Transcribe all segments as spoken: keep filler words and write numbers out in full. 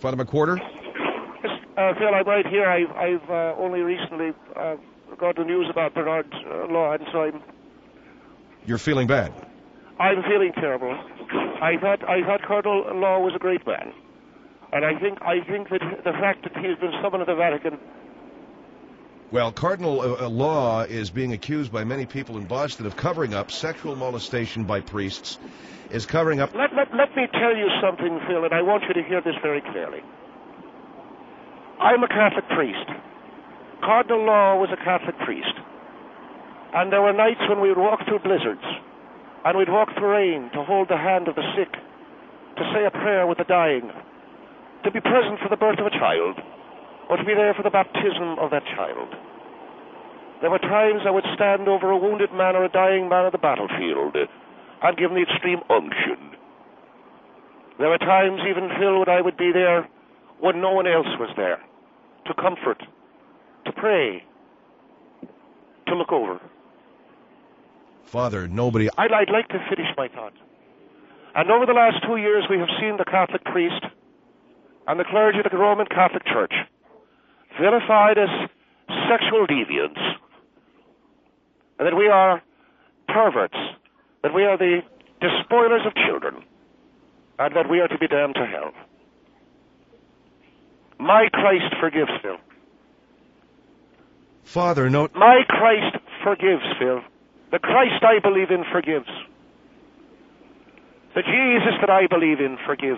Father McWhorter? Uh, Phil, I'm right here. I've, I've uh, only recently uh, got the news about Bernard uh, Law, and so I'm... You're feeling bad? I'm feeling terrible. I thought I thought Cardinal Law was a great man. And I think I think that the fact that he's been summoned to the Vatican... Well, Cardinal uh, Law is being accused by many people in Boston of covering up sexual molestation by priests, is covering up... Let, let, let me tell you something, Phil, and I want you to hear this very clearly. I'm a Catholic priest. Cardinal Law was a Catholic priest. And there were nights when we would walk through blizzards, and we'd walk through rain to hold the hand of the sick, to say a prayer with the dying, to be present for the birth of a child, or to be there for the baptism of that child. There were times I would stand over a wounded man or a dying man on the battlefield and give him the extreme unction. There were times, even, Phil, when I would be there when no one else was there, to comfort, to pray, to look over. Father, nobody... I'd, I'd like to finish my thought. And over the last two years, we have seen the Catholic priest and the clergy of the Roman Catholic Church vilified as sexual deviants, and that we are perverts, that we are the despoilers of children, and that we are to be damned to hell. My Christ forgives, Phil. Father, no... My Christ forgives, Phil. The Christ I believe in forgives. The Jesus that I believe in forgives.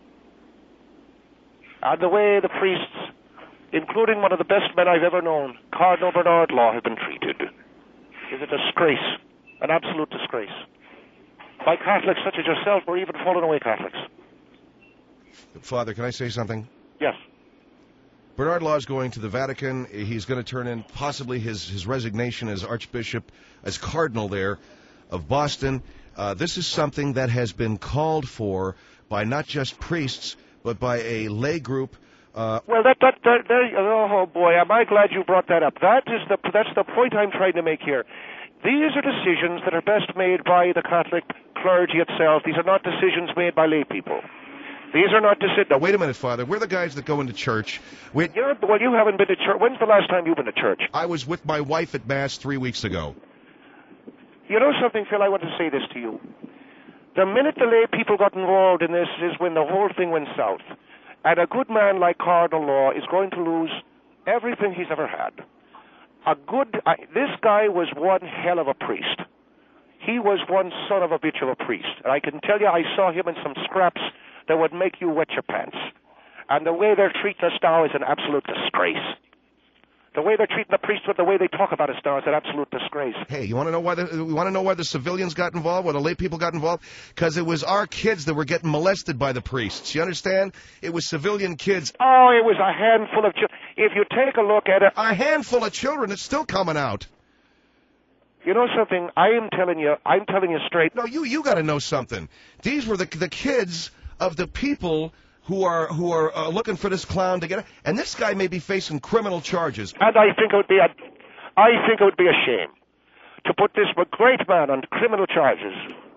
And the way the priests, including one of the best men I've ever known, Cardinal Bernard Law, have been treated, is a disgrace, an absolute disgrace, by Catholics such as yourself, or even fallen away Catholics. Father, can I say something? Yes. Bernard Law is going to the Vatican. He's going to turn in possibly his, his resignation as Archbishop, as Cardinal there of Boston. Uh, this is something that has been called for by not just priests, but by a lay group. Uh, well, that, that, that, there, oh boy, am I glad you brought that up. That is the, that's the point I'm trying to make here. These are decisions that are best made by the Catholic clergy itself. These are not decisions made by lay people. These are not decisions... Now, wait a minute, Father. We're the guys that go into church. We... You're, well, you haven't been to church. When's the last time you've been to church? I was with my wife at Mass three weeks ago. You know something, Phil? I want to say this to you. The minute the lay people got involved in this is when the whole thing went south. And a good man like Cardinal Law is going to lose everything he's ever had. A good... I, this guy was one hell of a priest. He was one son of a bitch of a priest. And I can tell you, I saw him in some scraps that would make you wet your pants. And the way they're treating us now is an absolute disgrace. The way they're treating the priesthood, the way they talk about us now is an absolute disgrace. Hey, you want to know why the we want to know why the civilians got involved, why the lay people got involved? Because it was our kids that were getting molested by the priests. You understand? It was civilian kids. Oh, it was a handful of children. If you take a look at it, a handful of children. It's still coming out. You know something? I am telling you. I'm telling you straight. No, you you got to know something. These were the the kids of the people who are who are uh, looking for this clown to get, and this guy may be facing criminal charges. And I think it would be a, I think it would be a shame to put this great man on criminal charges.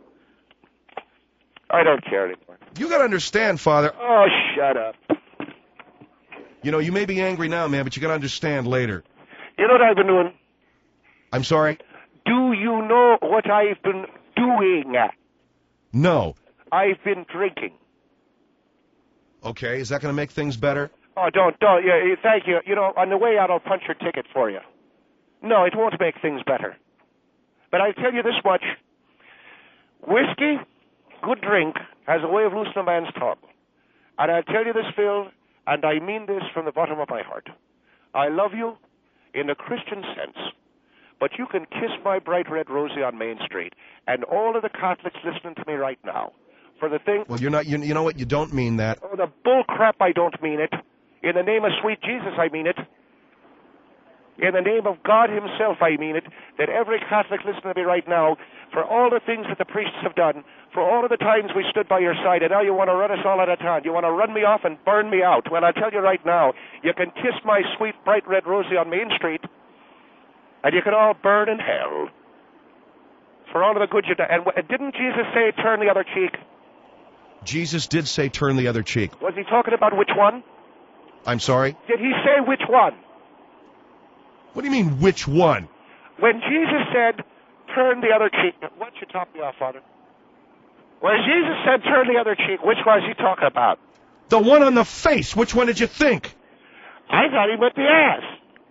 I don't care anymore. You got to understand, Father. Oh, shut up. You know, you may be angry now, man, but you got to understand later. You know what I've been doing? I'm sorry? Do you know what I've been doing? No. I've been drinking. Okay, is that going to make things better? Oh, don't, don't. Yeah, thank you. You know, on the way out, I'll punch your ticket for you. No, it won't make things better. But I'll tell you this much. Whiskey, good drink, has a way of loosening a man's tongue. And I'll tell you this, Phil, and I mean this from the bottom of my heart. I love you in a Christian sense. But you can kiss my bright red rosy on Main Street. And all of the Catholics listening to me right now, for the thing... Well, you're not... You, you know what? You don't mean that. Oh, the bull crap, I don't mean it. In the name of sweet Jesus, I mean it. In the name of God himself, I mean it. That every Catholic listening to me right now, for all the things that the priests have done, for all of the times we stood by your side, and now you want to run us all out of town. You want to run me off and burn me out. Well, I'll tell you right now, you can kiss my sweet bright red rosy on Main Street, and you can all burn in hell. For all of the good you done. And didn't Jesus say, turn the other cheek? Jesus did say turn the other cheek. Was he talking about which one? I'm sorry? Did he say which one? What do you mean, which one? When Jesus said, turn the other cheek, what you top me off, Father? When Jesus said, turn the other cheek, which one is he talking about? The one on the face. Which one did you think? I thought he meant the ass.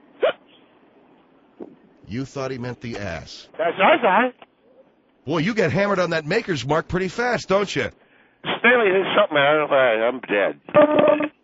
You thought he meant the ass. That's what I thought. Boy, you get hammered on that maker's mark pretty fast, don't you? Stanley did something, man. I'm dead.